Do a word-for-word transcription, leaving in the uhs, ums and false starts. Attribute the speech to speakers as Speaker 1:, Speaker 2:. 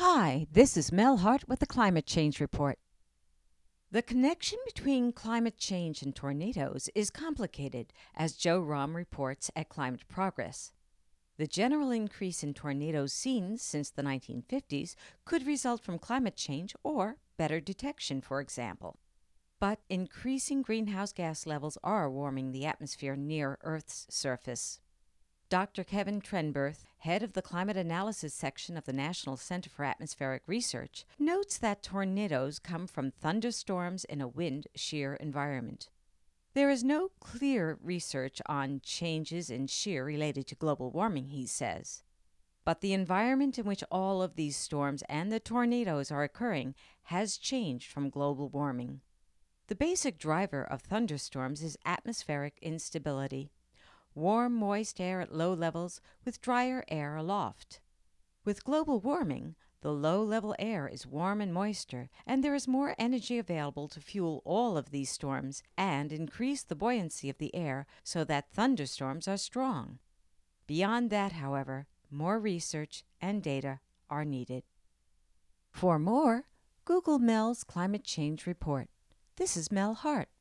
Speaker 1: Hi, this is Mel Hart with the Climate Change Report. The connection between climate change and tornadoes is complicated, as Joe Romm reports at Climate Progress. The general increase in tornadoes seen since the nineteen fifties could result from climate change or better detection, for example. But increasing greenhouse gas levels are warming the atmosphere near Earth's surface. Doctor Kevin Trenberth, head of the Climate Analysis section of the National Center for Atmospheric Research, notes that tornadoes come from thunderstorms in a wind-shear environment. There is no clear research on changes in shear related to global warming, he says. But the environment in which all of these storms and the tornadoes are occurring has changed from global warming. The basic driver of thunderstorms is atmospheric instability. Warm, moist air at low levels with drier air aloft. With global warming, the low-level air is warm and moister, and there is more energy available to fuel all of these storms and increase the buoyancy of the air so that thunderstorms are strong. Beyond that, however, more research and data are needed. For more, Google Mel's Climate Change Report. This is Mel Hart.